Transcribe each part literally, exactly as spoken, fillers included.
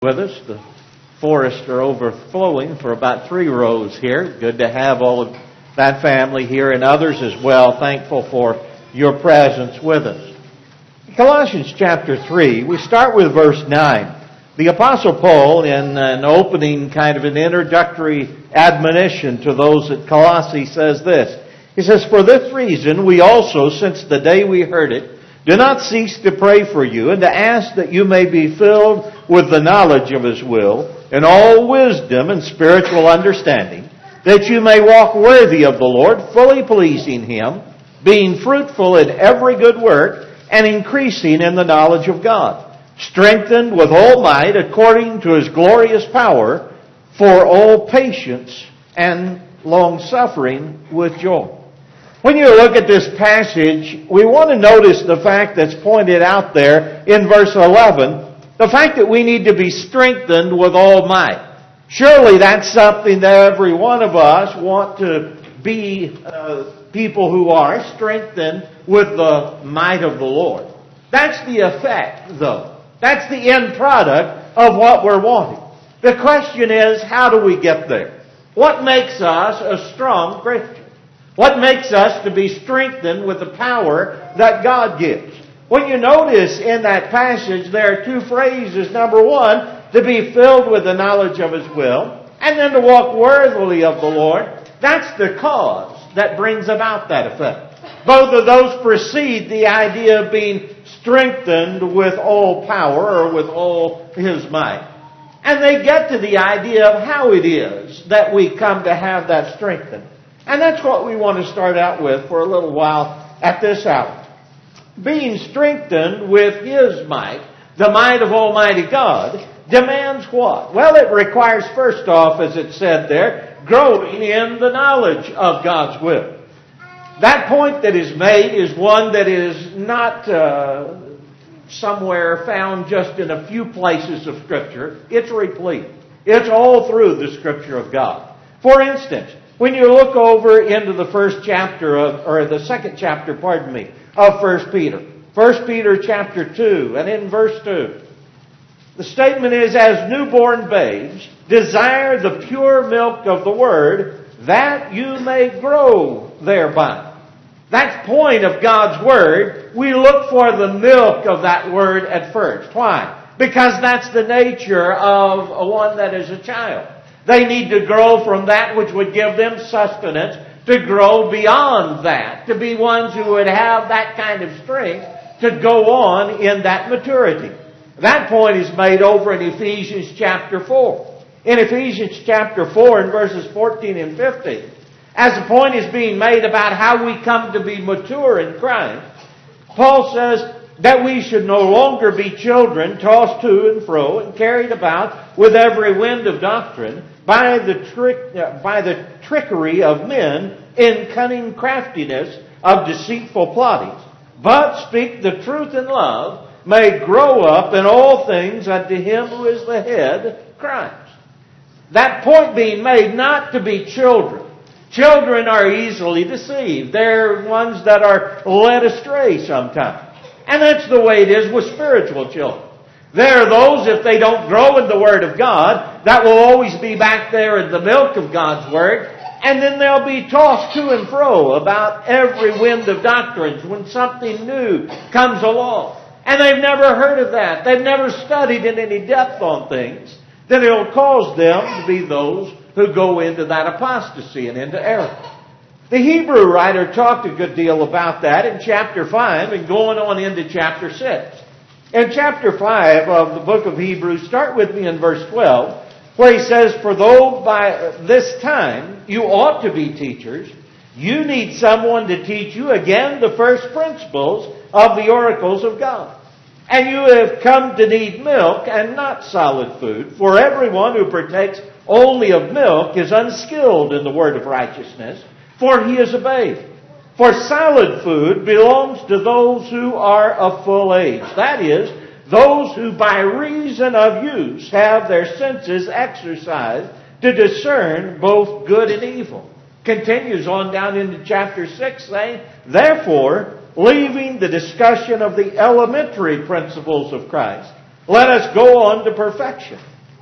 With us. The forests are overflowing for about three rows here. Good to have all of that family here and others as well. Thankful for your presence with us. Colossians chapter three, we start with verse nine. The Apostle Paul, in an opening kind of an introductory admonition to those at Colossae, says this. He says, "For this reason we also, since the day we heard it, do not cease to pray for you and to ask that you may be filled with the knowledge of His will and all wisdom and spiritual understanding, that you may walk worthy of the Lord, fully pleasing Him, being fruitful in every good work and increasing in the knowledge of God, strengthened with all might according to His glorious power for all patience and long-suffering with joy." When you look at this passage, we want to notice the fact that's pointed out there in verse eleven, the fact that we need to be strengthened with all might. Surely that's something that every one of us want to be uh, people who are strengthened with the might of the Lord. That's the effect, though. That's the end product of what we're wanting. The question is, how do we get there? What makes us a strong Christian? What makes us to be strengthened with the power that God gives? When you notice in that passage, there are two phrases. Number one, to be filled with the knowledge of His will, and then to walk worthily of the Lord. That's the cause that brings about that effect. Both of those precede the idea of being strengthened with all power or with all His might. And they get to the idea of how it is that we come to have that strengthened. And that's what we want to start out with for a little while at this hour. Being strengthened with His might, the might of Almighty God, demands what? Well, it requires, first off, as it said there, growing in the knowledge of God's will. That point that is made is one that is not uh, somewhere found just in a few places of Scripture. It's replete. It's all through the Scripture of God. For instance, when you look over into the first chapter of, or the second chapter, pardon me, of First Peter. First Peter chapter two, and in verse two, the statement is, "As newborn babes, desire the pure milk of the Word, that you may grow thereby." That's the point of God's Word. We look for the milk of that Word at first. Why? Because that's the nature of one that is a child. They need to grow from that which would give them sustenance, to grow beyond that, to be ones who would have that kind of strength to go on in that maturity. That point is made over in Ephesians chapter four. In Ephesians chapter four, in verses fourteen and fifteen, as the point is being made about how we come to be mature in Christ, Paul says that we should no longer be children tossed to and fro and carried about with every wind of doctrine by the trick, by the trickery of men in cunning craftiness of deceitful plottings, but speak the truth in love, may grow up in all things unto Him who is the head, Christ. That point being made, not to be children. Children are easily deceived. They're ones that are led astray sometimes. And that's the way it is with spiritual children. There are those, if they don't grow in the Word of God, that will always be back there in the milk of God's Word, and then they'll be tossed to and fro about every wind of doctrines when something new comes along. And they've never heard of that. They've never studied in any depth on things. Then it'll cause them to be those who go into that apostasy and into error. The Hebrew writer talked a good deal about that in chapter five and going on into chapter six. In chapter five of the book of Hebrews, start with me in verse twelve, where he says, "For though by this time you ought to be teachers, you need someone to teach you again the first principles of the oracles of God. And you have come to need milk and not solid food, for everyone who partakes only of milk is unskilled in the word of righteousness, for he is a babe. For solid food belongs to those who are of full age. That is, those who by reason of use have their senses exercised to discern both good and evil." Continues on down into chapter six saying, "Therefore, leaving the discussion of the elementary principles of Christ, let us go on to perfection,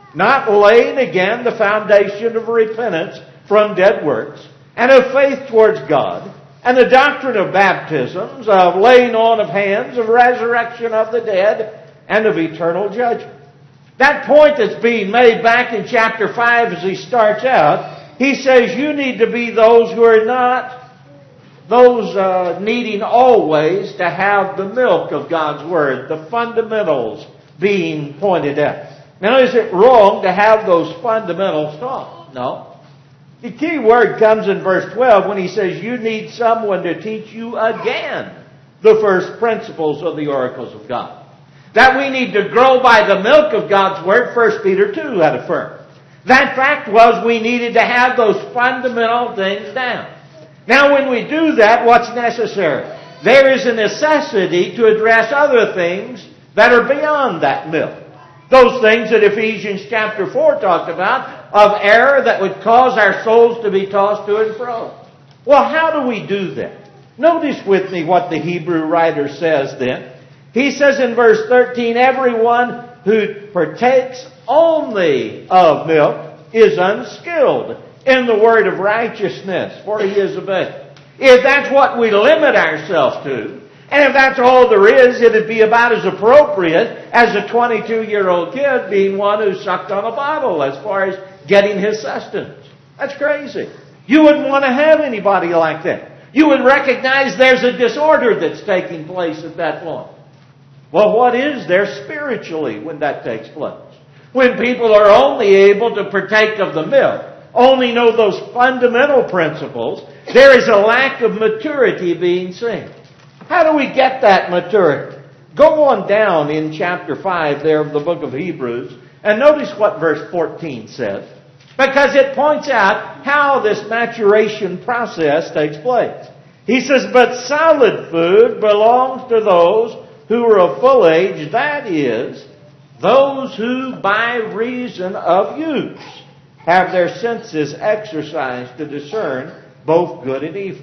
not laying again the foundation of repentance from dead works, and of faith towards God, and the doctrine of baptisms, of laying on of hands, of resurrection of the dead, and of eternal judgment. That point that's being made back in chapter five as he starts out, he says you need to be those who are not those uh, needing always to have the milk of God's Word, the fundamentals being pointed out. Now, is it wrong to have those fundamentals taught? No. The key word comes in verse twelve when he says you need someone to teach you again the first principles of the oracles of God. That we need to grow by the milk of God's Word, First Peter two had affirmed. That fact was we needed to have those fundamental things down. Now, when we do that, what's necessary? There is a necessity to address other things that are beyond that milk. Those things that Ephesians chapter four talked about, of error that would cause our souls to be tossed to and fro. Well, how do we do that? Notice with me what the Hebrew writer says then. He says in verse thirteen, everyone who partakes only of milk is unskilled in the word of righteousness, for he is a babe. If that's what we limit ourselves to, and if that's all there is, it'd be about as appropriate as a twenty-two-year-old kid being one who sucked on a bottle as far as getting his sustenance. That's crazy. You wouldn't want to have anybody like that. You would recognize there's a disorder that's taking place at that point. Well, what is there spiritually when that takes place? When people are only able to partake of the milk, only know those fundamental principles, there is a lack of maturity being seen. How do we get that maturity? Go on down in chapter five there of the book of Hebrews and notice what verse fourteen says. Because it points out how this maturation process takes place. He says, but solid food belongs to those who are of full age, that is, those who by reason of use have their senses exercised to discern both good and evil.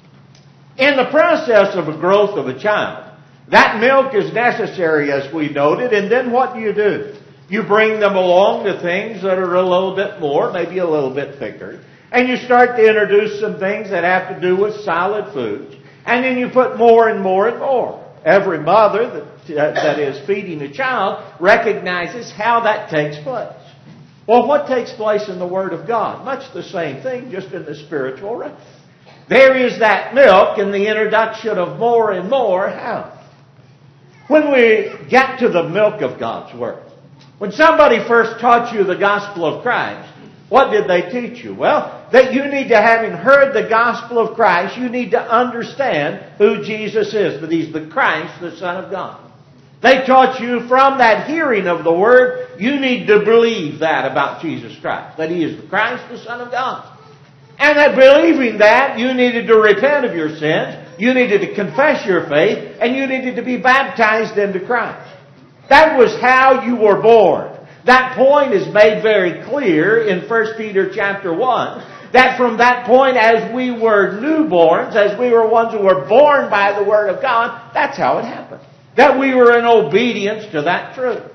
In the process of a growth of a child, that milk is necessary, as we noted, and then what do you do? You bring them along to things that are a little bit more, maybe a little bit thicker, and you start to introduce some things that have to do with solid foods, and then you put more and more and more. Every mother that, that is feeding a child recognizes how that takes place. Well, what takes place in the Word of God? Much the same thing, just in the spiritual realm. There is that milk and the introduction of more and more. How? When we get to the milk of God's Word, when somebody first taught you the gospel of Christ, what did they teach you? Well, that you need to, having heard the gospel of Christ, you need to understand who Jesus is, that He's the Christ, the Son of God. They taught you from that hearing of the Word, you need to believe that about Jesus Christ, that He is the Christ, the Son of God. And that believing that, you needed to repent of your sins, you needed to confess your faith, and you needed to be baptized into Christ. That was how you were born. That point is made very clear in First Peter chapter one, that from that point as we were newborns, as we were ones who were born by the Word of God, that's how it happened. That we were in obedience to that truth.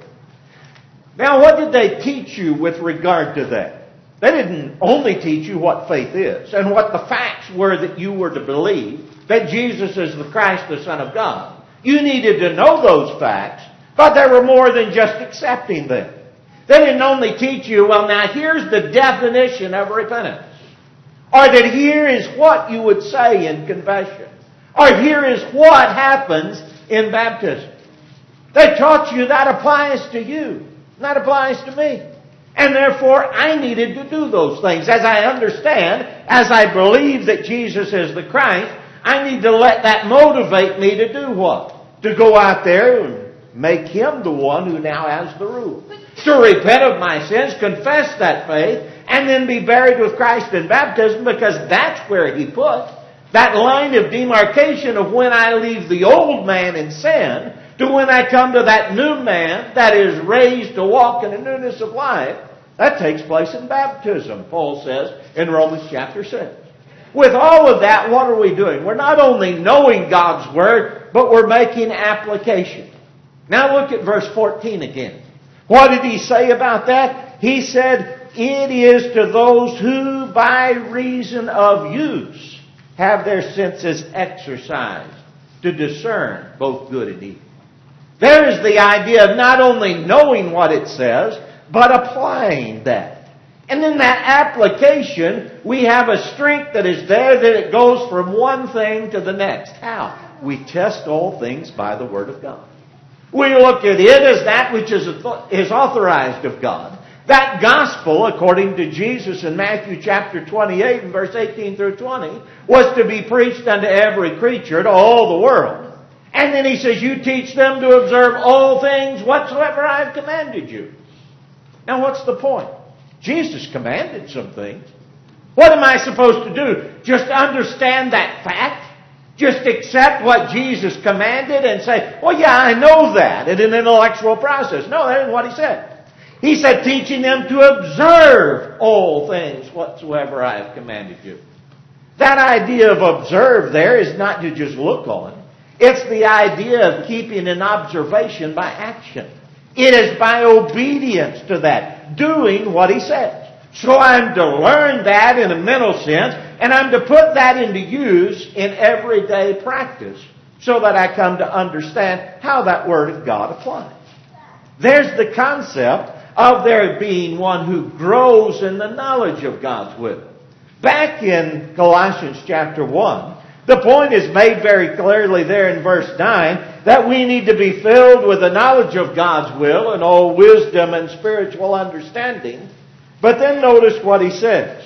Now, what did they teach you with regard to that? They didn't only teach you what faith is and what the facts were that you were to believe, that Jesus is the Christ, the Son of God. You needed to know those facts, but there were more than just accepting them. They didn't only teach you, well, now here's the definition of repentance. Or that here is what you would say in confession. Or here is what happens in baptism. They taught you that applies to you. That applies to me. And therefore, I needed to do those things. As I understand, as I believe that Jesus is the Christ, I need to let that motivate me to do what? To go out there and make Him the one who now has the rule. To repent of my sins, confess that faith, and then be buried with Christ in baptism, because that's where He put that line of demarcation of when I leave the old man in sin to when I come to that new man that is raised to walk in the newness of life. That takes place in baptism, Paul says in Romans chapter six. With all of that, what are we doing? We're not only knowing God's Word, but we're making application. Now look at verse fourteen again. What did he say about that? He said, it is to those who by reason of use have their senses exercised to discern both good and evil. There is the idea of not only knowing what it says, but applying that. And in that application, we have a strength that is there that it goes from one thing to the next. How? We test all things by the Word of God. We look at it as that which is is authorized of God. That gospel, according to Jesus in Matthew chapter twenty-eight and verse eighteen through twenty, was to be preached unto every creature, to all the world. And then he says, you teach them to observe all things whatsoever I have commanded you. Now what's the point? Jesus commanded some things. What am I supposed to do? Just understand that fact? Just accept what Jesus commanded and say, well, yeah, I know that, in an intellectual process. No, that isn't what he said. He said, teaching them to observe all things whatsoever I have commanded you. That idea of observe there is not to just look on. It's the idea of keeping an observation by action. It is by obedience to that, doing what he says. So I'm to learn that in a mental sense, and I'm to put that into use in everyday practice so that I come to understand how that Word of God applies. There's the concept of there being one who grows in the knowledge of God's will. Back in Colossians chapter one, the point is made very clearly there in verse nine that we need to be filled with the knowledge of God's will and all wisdom and spiritual understanding. But then notice what he says.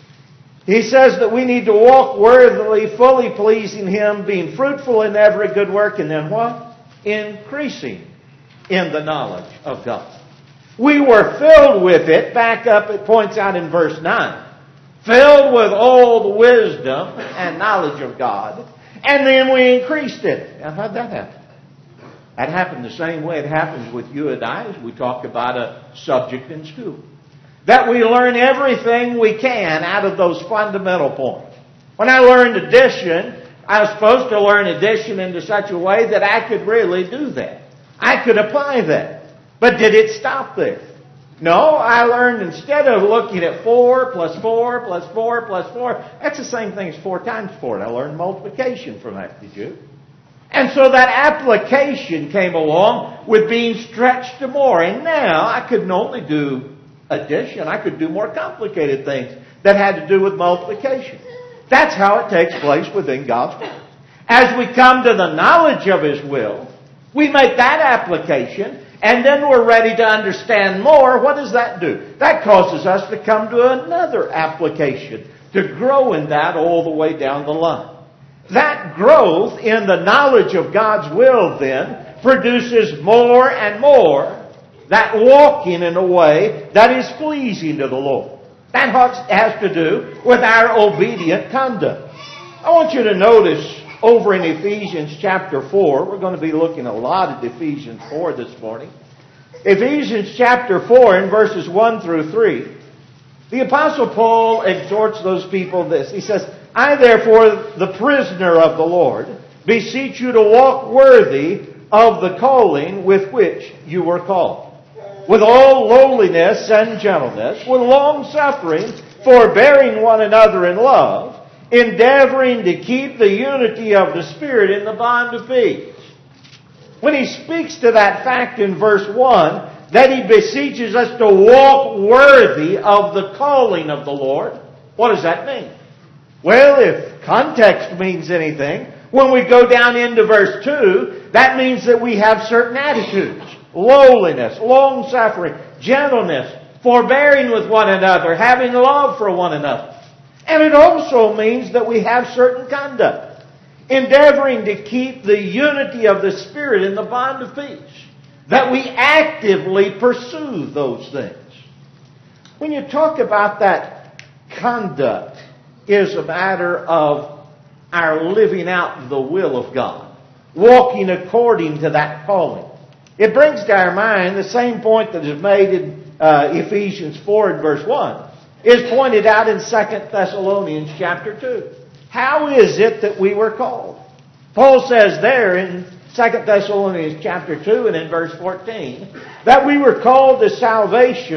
He says that we need to walk worthily, fully pleasing Him, being fruitful in every good work, and then what? Increasing in the knowledge of God. We were filled with it, back up, it points out in verse nine. Filled with all the wisdom and knowledge of God. And then we increased it. Now, how'd that happen? That happened the same way it happens with you and I as we talk about a subject in school. That we learn everything we can out of those fundamental points. When I learned addition, I was supposed to learn addition in such a way that I could really do that. I could apply that. But did it stop there? No, I learned instead of looking at four plus four plus four plus four, that's the same thing as four times four. I learned multiplication from that, did you? And so that application came along with being stretched to more. And now I couldn't only do addition, I could do more complicated things that had to do with multiplication. That's how it takes place within God's Word. As we come to the knowledge of His will, we make that application, and then we're ready to understand more. What does that do? That causes us to come to another application, to grow in that all the way down the line. That growth in the knowledge of God's will then produces more and more that walking in a way that is pleasing to the Lord. That has to do with our obedient conduct. I want you to notice over in Ephesians chapter four, we're going to be looking a lot at Ephesians four this morning. Ephesians chapter four in verses one through three, the Apostle Paul exhorts those people this. He says, I therefore, the prisoner of the Lord, beseech you to walk worthy of the calling with which you were called, with all lowliness and gentleness, with long suffering, forbearing one another in love, endeavoring to keep the unity of the Spirit in the bond of peace. When he speaks to that fact in verse one, that he beseeches us to walk worthy of the calling of the Lord, what does that mean? Well, if context means anything, when we go down into verse two, that means that we have certain attitudes. Lowliness, long-suffering, gentleness, forbearing with one another, having love for one another. And it also means that we have certain conduct, endeavoring to keep the unity of the Spirit in the bond of peace, that we actively pursue those things. When you talk about that, conduct is a matter of our living out the will of God, walking according to that calling. It brings to our mind the same point that is made in uh, Ephesians four and verse one. Is pointed out in Second Thessalonians chapter two. How is it that we were called? Paul says there in Second Thessalonians chapter two and in verse fourteen that we were called to salvation.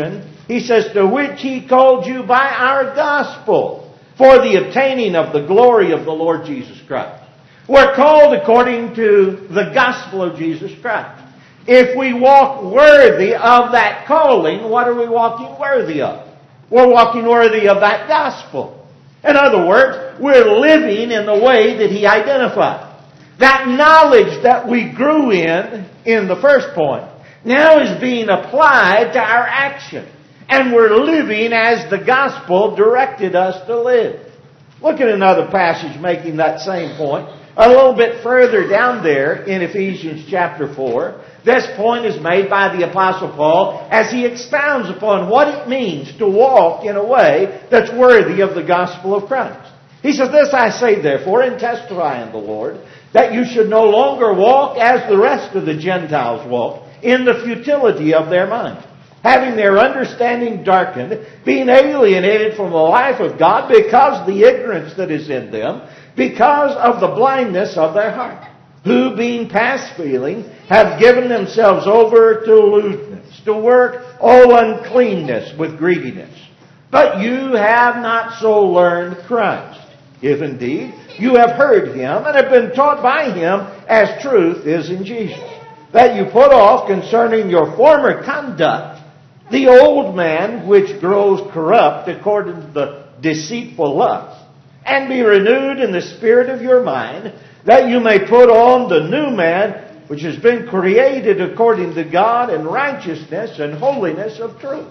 He says, to which He called you by our gospel, for the obtaining of the glory of the Lord Jesus Christ. We're called according to the gospel of Jesus Christ. If we walk worthy of that calling, what are we walking worthy of? We're walking worthy of that gospel. In other words, we're living in the way that He identified. That knowledge that we grew in, in the first point, now is being applied to our action. And we're living as the gospel directed us to live. Look at another passage making that same point. A little bit further down there in Ephesians chapter four, this point is made by the Apostle Paul as he expounds upon what it means to walk in a way that's worthy of the gospel of Christ. He says, this I say therefore, and testify in the Lord, that you should no longer walk as the rest of the Gentiles walk, in the futility of their mind, having their understanding darkened, being alienated from the life of God because of the ignorance that is in them, because of the blindness of their heart, who being past feeling have given themselves over to lewdness, to work all uncleanness with greediness. But you have not so learned Christ, if indeed you have heard Him and have been taught by Him as truth is in Jesus, that you put off concerning your former conduct the old man which grows corrupt according to the deceitful lust, and be renewed in the spirit of your mind, that you may put on the new man which has been created according to God in righteousness and holiness of truth.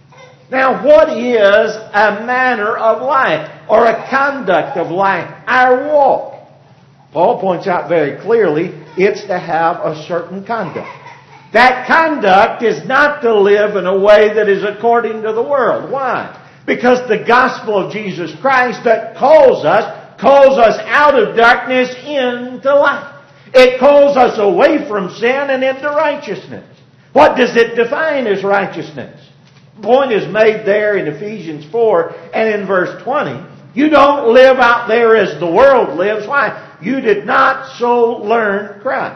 Now, what is a manner of life or a conduct of life? Our walk. Paul points out very clearly it's to have a certain conduct. That conduct is not to live in a way that is according to the world. Why? Because the gospel of Jesus Christ that calls us, calls us out of darkness into light. It calls us away from sin and into righteousness. What does it define as righteousness? The point is made there in Ephesians four and in verse twenty. You don't live out there as the world lives. Why? You did not so learn Christ.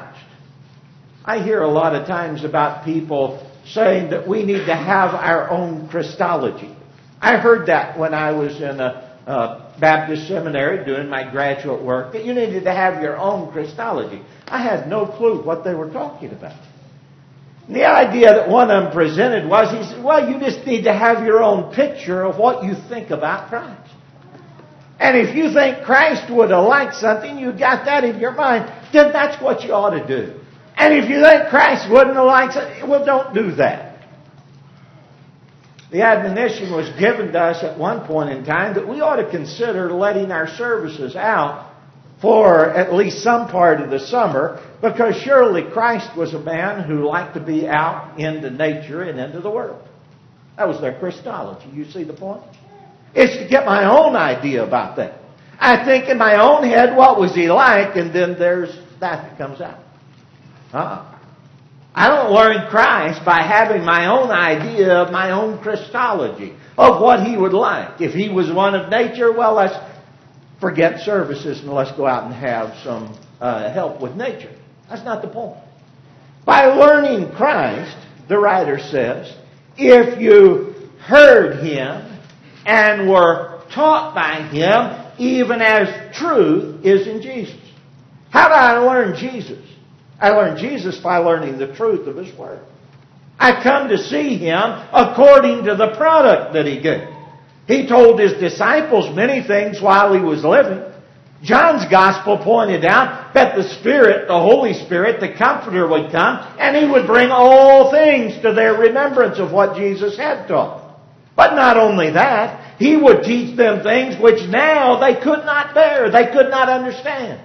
I hear a lot of times about people saying that we need to have our own Christology. I heard that when I was in a, a Baptist seminary doing my graduate work, that you needed to have your own Christology. I had no clue what they were talking about. And the idea that one of them presented was, he said, well, you just need to have your own picture of what you think about Christ. And if you think Christ would have liked something, you got that in your mind, then that's what you ought to do. And if you think Christ wouldn't have liked something, well, don't do that. The admonition was given to us at one point in time that we ought to consider letting our services out for at least some part of the summer, because surely Christ was a man who liked to be out into nature and into the world. That was their Christology. You see the point? It's to get my own idea about that. I think in my own head, what was he like? And then there's that that comes out. Uh-uh. I don't learn Christ by having my own idea of my own Christology, of what He would like. If He was one of nature, well, let's forget services and let's go out and have some uh, help with nature. That's not the point. By learning Christ, the writer says, if you heard Him and were taught by Him, even as truth is in Jesus. How do I learn Jesus? I learned Jesus by learning the truth of His Word. I come to see Him according to the product that He gave. He told His disciples many things while He was living. John's Gospel pointed out that the Spirit, the Holy Spirit, the Comforter would come and He would bring all things to their remembrance of what Jesus had taught. But not only that, He would teach them things which now they could not bear, they could not understand.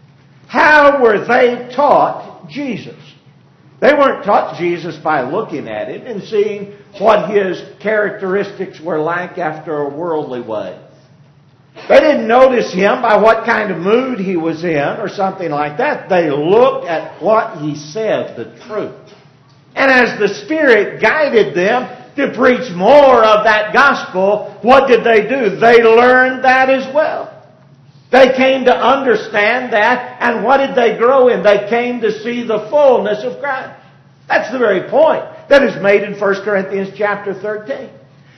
How were they taught Jesus? They weren't taught Jesus by looking at Him and seeing what His characteristics were like after a worldly way. They didn't notice Him by what kind of mood He was in or something like that. They looked at what He said, the truth. And as the Spirit guided them to preach more of that gospel, what did they do? They learned that as well. They came to understand that, and what did they grow in? They came to see the fullness of Christ. That's the very point that is made in First Corinthians chapter thirteen.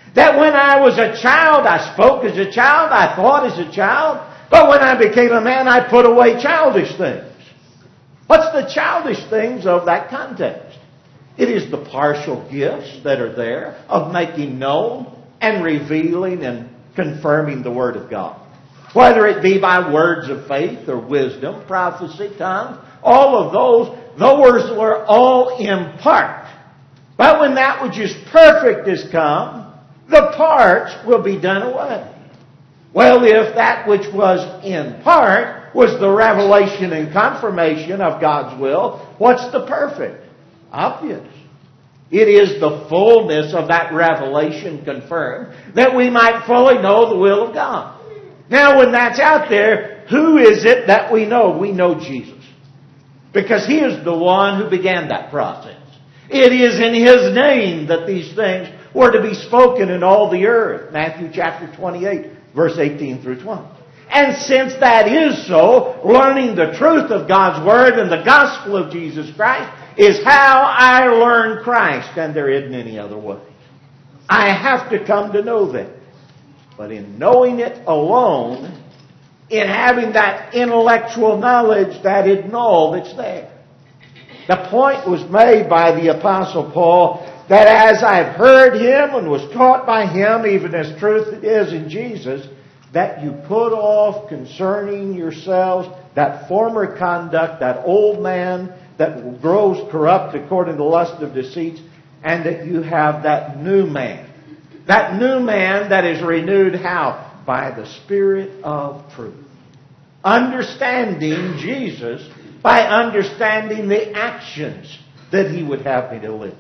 That when I was a child, I spoke as a child, I thought as a child, but when I became a man, I put away childish things. What's the childish things of that context? It is the partial gifts that are there of making known and revealing and confirming the Word of God. Whether it be by words of faith or wisdom, prophecy, tongues, all of those, those were all in part. But when that which is perfect is come, the parts will be done away. Well, if that which was in part was the revelation and confirmation of God's will, what's the perfect? Obvious. It is the fullness of that revelation confirmed that we might fully know the will of God. Now, when that's out there, who is it that we know? We know Jesus. Because He is the one who began that process. It is in His name that these things were to be spoken in all the earth. Matthew chapter twenty-eight, verse eighteen through twenty. And since that is so, learning the truth of God's Word and the gospel of Jesus Christ is how I learn Christ, and there isn't any other way. I have to come to know that. But in knowing it alone, in having that intellectual knowledge, that isn't all that's there. The point was made by the Apostle Paul that as I've heard Him and was taught by Him, even as truth it is in Jesus, that you put off concerning yourselves that former conduct, that old man that grows corrupt according to the lust of deceits, and that you have that new man. That new man that is renewed how? By the Spirit of truth. Understanding Jesus by understanding the actions that He would have me to live.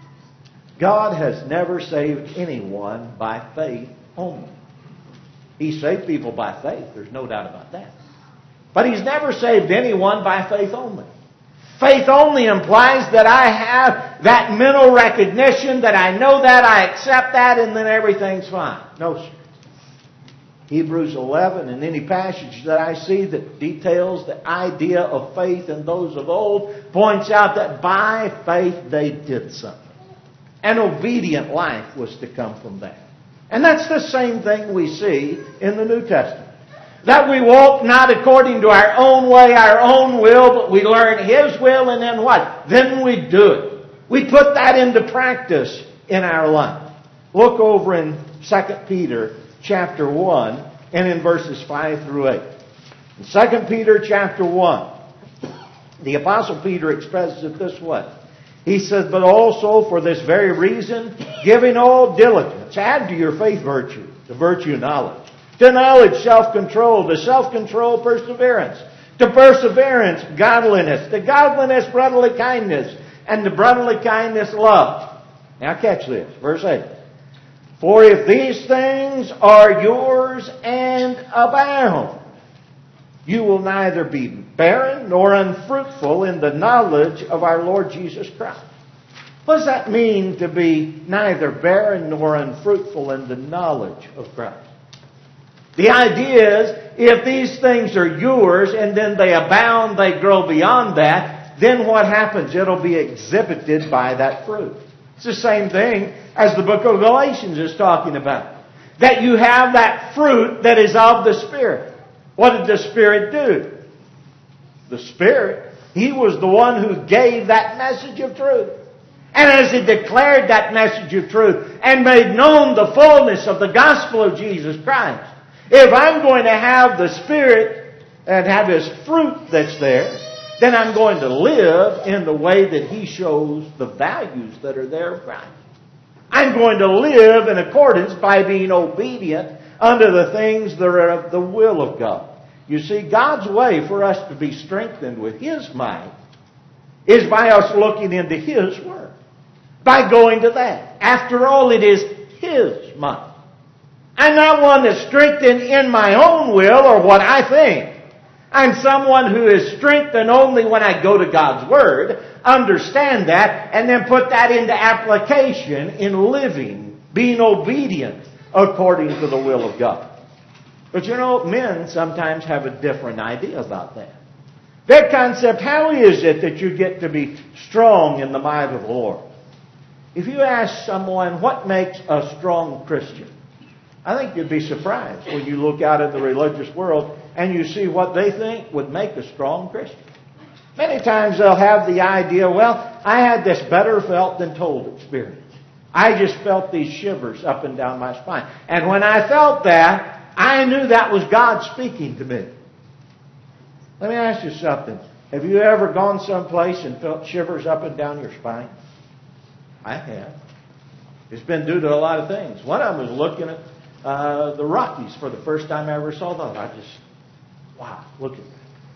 God has never saved anyone by faith only. He saved people by faith. There's no doubt about that. But He's never saved anyone by faith only. Faith only implies that I have that mental recognition, that I know that, I accept that, and then everything's fine. No, sir. Hebrews eleven and any passage that I see that details the idea of faith in those of old points out that by faith they did something. An obedient life was to come from that. And that's the same thing we see in the New Testament. That we walk not according to our own way, our own will, but we learn His will, and then what? Then we do it. We put that into practice in our life. Look over in Second Peter chapter one and in verses five through eight. In Second Peter chapter one, the Apostle Peter expresses it this way. He says, but also for this very reason, giving all diligence, add to your faith virtue, the virtue of knowledge. To knowledge, self-control. To self-control, perseverance. To perseverance, godliness. To godliness, brotherly kindness. And to brotherly kindness, love. Now catch this. Verse eight. For if these things are yours and abound, you will neither be barren nor unfruitful in the knowledge of our Lord Jesus Christ. What does that mean to be neither barren nor unfruitful in the knowledge of Christ? The idea is, if these things are yours and then they abound, they grow beyond that, then what happens? It'll be exhibited by that fruit. It's the same thing as the book of Galatians is talking about. That you have that fruit that is of the Spirit. What did the Spirit do? The Spirit, He was the one who gave that message of truth. And as He declared that message of truth and made known the fullness of the gospel of Jesus Christ, if I'm going to have the Spirit and have His fruit that's there, then I'm going to live in the way that He shows the values that are there of Christ. I'm going to live in accordance by being obedient unto the things that are of the will of God. You see, God's way for us to be strengthened with His might is by us looking into His Word. By going to that. After all, it is His might. I'm not one that's strengthened in my own will or what I think. I'm someone who is strengthened only when I go to God's Word, understand that, and then put that into application in living, being obedient according to the will of God. But you know, men sometimes have a different idea about that. Their concept, how is it that you get to be strong in the might of the Lord? If you ask someone what makes a strong Christian, I think you'd be surprised when you look out in the religious world and you see what they think would make a strong Christian. Many times they'll have the idea, well, I had this better felt than told experience. I just felt these shivers up and down my spine. And when I felt that, I knew that was God speaking to me. Let me ask you something. Have you ever gone someplace and felt shivers up and down your spine? I have. It's been due to a lot of things. One of them was looking at uh, the Rockies for the first time I ever saw those. I just, wow, look at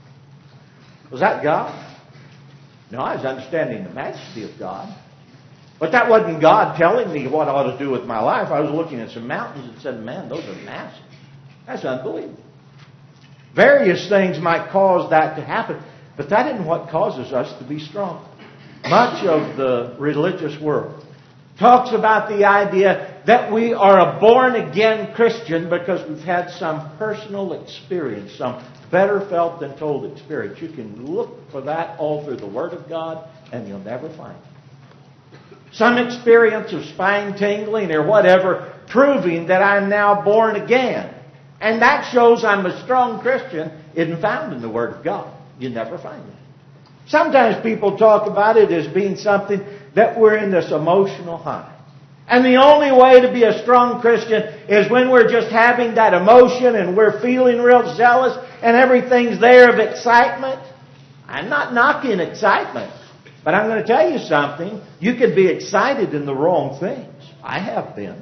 that. Was that God? No, I was understanding the majesty of God. But that wasn't God telling me what I ought to do with my life. I was looking at some mountains and said, man, those are massive. That's unbelievable. Various things might cause that to happen, but that isn't what causes us to be strong. Much of the religious world talks about the idea that we are a born-again Christian because we've had some personal experience, some better felt than told experience. You can look for that all through the Word of God, and you'll never find it. Some experience of spine tingling or whatever, proving that I'm now born again. And that shows I'm a strong Christian, isn't found in the Word of God. You never find it. Sometimes people talk about it as being something that we're in this emotional high. And the only way to be a strong Christian is when we're just having that emotion and we're feeling real zealous and everything's there of excitement. I'm not knocking excitement. But I'm going to tell you something. You can be excited in the wrong things. I have been.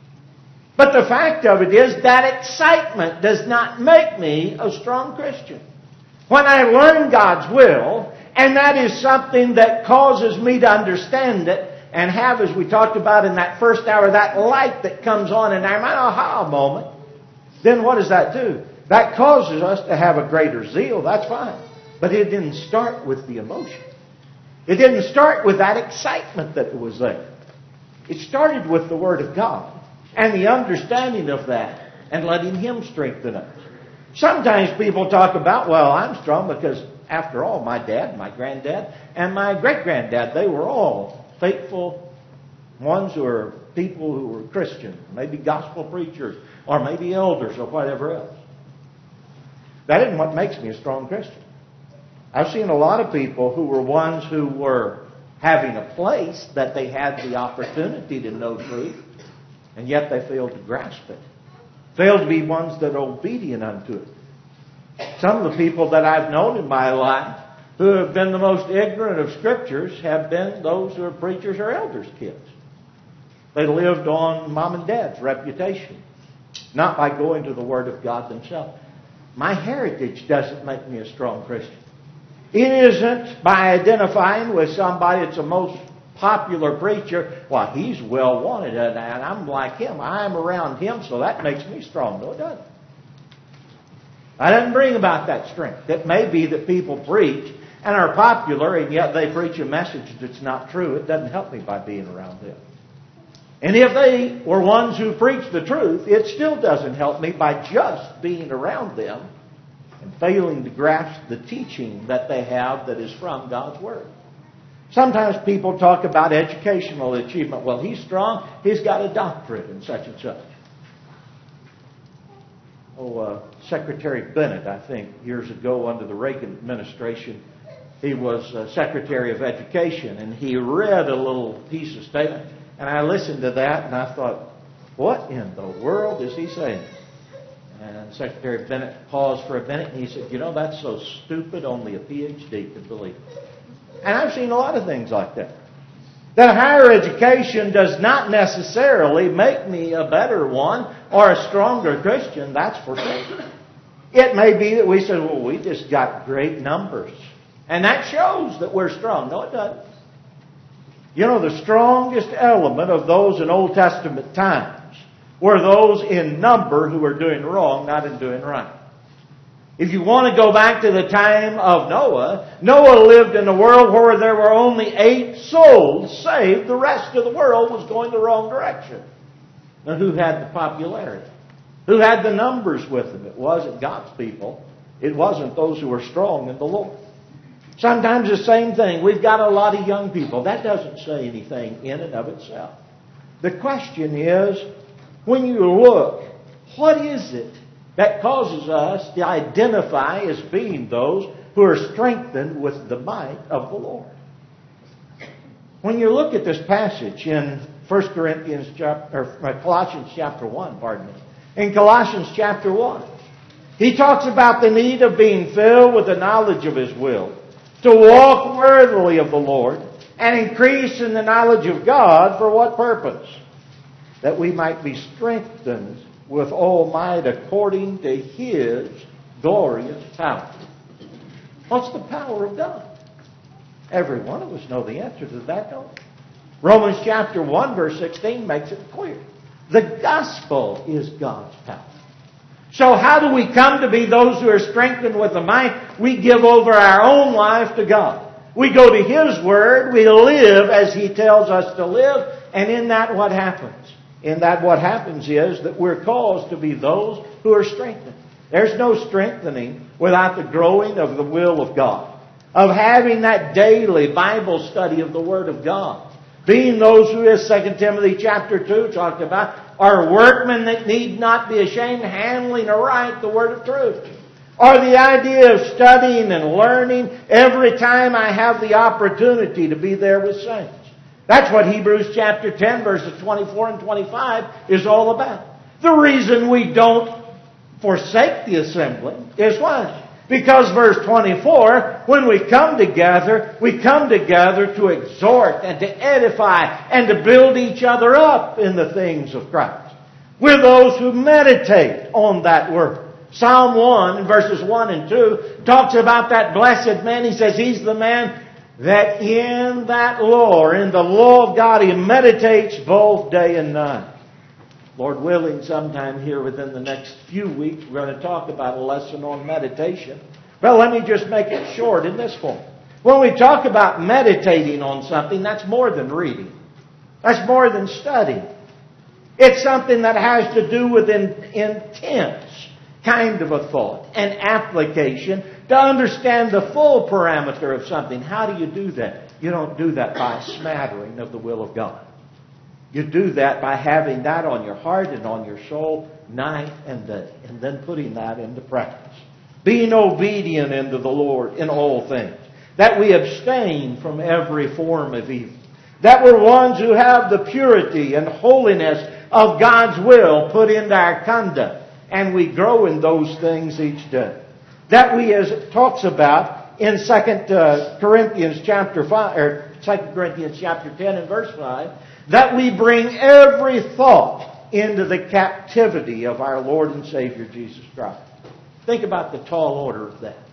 But the fact of it is that excitement does not make me a strong Christian. When I learn God's will, and that is something that causes me to understand it, and have, as we talked about in that first hour, that light that comes on in our aha moment, then what does that do? That causes us to have a greater zeal. That's fine. But it didn't start with the emotion. It didn't start with that excitement that was there. It started with the Word of God and the understanding of that and letting Him strengthen us. Sometimes people talk about, well, I'm strong because, after all, my dad, my granddad, and my great-granddad, they were all faithful ones who are people who were Christian, maybe gospel preachers, or maybe elders, or whatever else. That isn't what makes me a strong Christian. I've seen a lot of people who were ones who were having a place that they had the opportunity to know truth, and yet they failed to grasp it. Failed to be ones that are obedient unto it. Some of the people that I've known in my life who have been the most ignorant of Scriptures have been those who are preachers or elders' kids. They lived on mom and dad's reputation, not by going to the Word of God themselves. My heritage doesn't make me a strong Christian. It isn't by identifying with somebody that's the most popular preacher. Well, he's well wanted, and I'm like him. I'm around him, so that makes me strong. No, it doesn't. I doesn't bring about that strength. It may be that people preach and are popular, and yet they preach a message that's not true. It doesn't help me by being around them. And if they were ones who preach the truth, it still doesn't help me by just being around them and failing to grasp the teaching that they have that is from God's Word. Sometimes people talk about educational achievement. Well, he's strong. He's got a doctorate in such and such. Oh, uh, Secretary Bennett, I think, years ago under the Reagan administration, he was uh, Secretary of Education, and he read a little piece of statement, and I listened to that, and I thought, what in the world is he saying? And Secretary Bennett paused for a minute, and he said, you know, that's so stupid, only a P H D could believe it. And I've seen a lot of things like that. That higher education does not necessarily make me a better one or a stronger Christian, that's for sure. It may be that we say, well, we just got great numbers. And that shows that we're strong. No, it doesn't. You know, the strongest element of those in Old Testament times were those in number who were doing wrong, not in doing right. If you want to go back to the time of Noah, Noah lived in a world where there were only eight souls saved. The rest of the world was going the wrong direction. Now, who had the popularity? Who had the numbers with them? It wasn't God's people. It wasn't those who were strong in the Lord. Sometimes the same thing. We've got a lot of young people. That doesn't say anything in and of itself. The question is, when you look, what is it that causes us to identify as being those who are strengthened with the might of the Lord? When you look at this passage in First Corinthians chapter, or Colossians chapter one, pardon me. In Colossians chapter one, he talks about the need of being filled with the knowledge of His will, to walk worthily of the Lord, and increase in the knowledge of God. For what purpose? That we might be strengthened with all might according to His glorious power. What's the power of God? Every one of us know the answer to that, don't we? Romans chapter one verse sixteen makes it clear. The gospel is God's power. So how do we come to be those who are strengthened with the might? We give over our own life to God. We go to His Word. We live as He tells us to live. And in that what happens? In that what happens is that we're caused to be those who are strengthened. There's no strengthening without the growing of the will of God, of having that daily Bible study of the Word of God. Being those who, as Second Timothy chapter two talked about, are workmen that need not be ashamed, handling aright the word of truth. Or the idea of studying and learning every time I have the opportunity to be there with saints. That's what Hebrews chapter ten verses twenty-four and twenty-five is all about. The reason we don't forsake the assembly is why? Because verse twenty-four, when we come together, we come together to exhort and to edify and to build each other up in the things of Christ. We're those who meditate on that word. Psalm one, in verses one and two, talks about that blessed man. He says he's the man that in that law, or in the law of God, he meditates both day and night. Lord willing, sometime here within the next few weeks, we're going to talk about a lesson on meditation. Well, let me just make it short in this form. When we talk about meditating on something, that's more than reading. That's more than studying. It's something that has to do with an intense kind of a thought, an application, to understand the full parameter of something. How do you do that? You don't do that by a smattering of the will of God. You do that by having that on your heart and on your soul night and day, and then putting that into practice. Being obedient unto the Lord in all things. That we abstain from every form of evil. That we're ones who have the purity and holiness of God's will put into our conduct. And we grow in those things each day. That we, as it talks about in Second Corinthians chapter five, or Second Corinthians chapter ten and verse five, that we bring every thought into the captivity of our Lord and Savior Jesus Christ. Think about the tall order of that.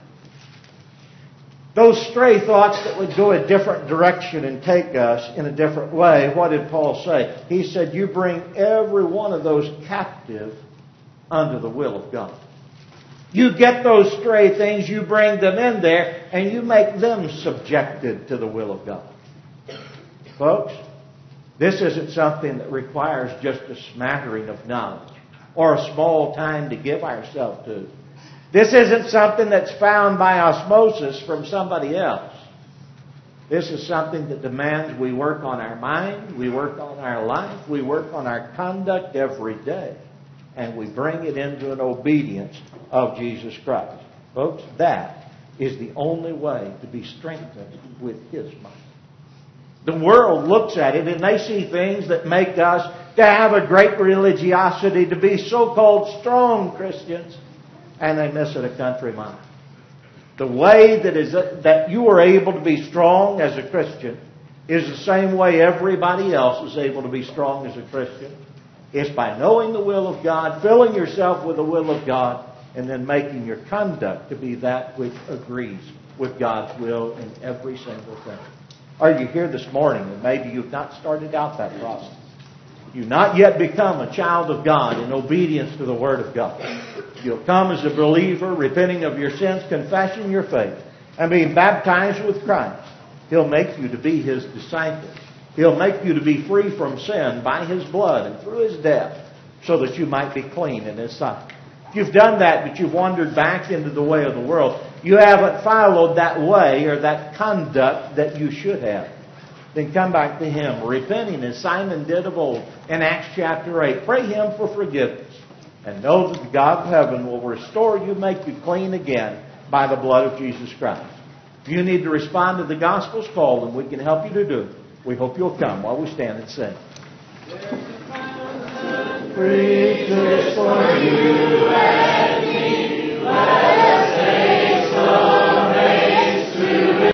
Those stray thoughts that would go a different direction and take us in a different way, what did Paul say? He said, you bring every one of those captive under the will of God. You get those stray things, you bring them in there, and you make them subjected to the will of God. Folks, this isn't something that requires just a smattering of knowledge or a small time to give ourselves to. This isn't something that's found by osmosis from somebody else. This is something that demands we work on our mind, we work on our life, we work on our conduct every day, and we bring it into an obedience of Jesus Christ. Folks, that is the only way to be strengthened with His might. The world looks at it and they see things that make us to have a great religiosity, to be so-called strong Christians, and they miss it a country mile. The way that is that you are able to be strong as a Christian is the same way everybody else is able to be strong as a Christian. It's by knowing the will of God, filling yourself with the will of God, and then making your conduct to be that which agrees with God's will in every single thing. Are you here this morning and maybe you've not started out that process? You've not yet become a child of God in obedience to the Word of God. You'll come as a believer, repenting of your sins, confessing your faith, and being baptized with Christ. He'll make you to be His disciples. He'll make you to be free from sin by His blood and through His death, so that you might be clean in His sight. If you've done that, but you've wandered back into the way of the world, you haven't followed that way or that conduct that you should have, then come back to Him, repenting as Simon did of old in Acts chapter eight. Pray Him for forgiveness, and know that the God of heaven will restore you, make you clean again by the blood of Jesus Christ. If you need to respond to the gospel's call, then we can help you to do it. We hope you'll come while we stand and sing. Preachers for you.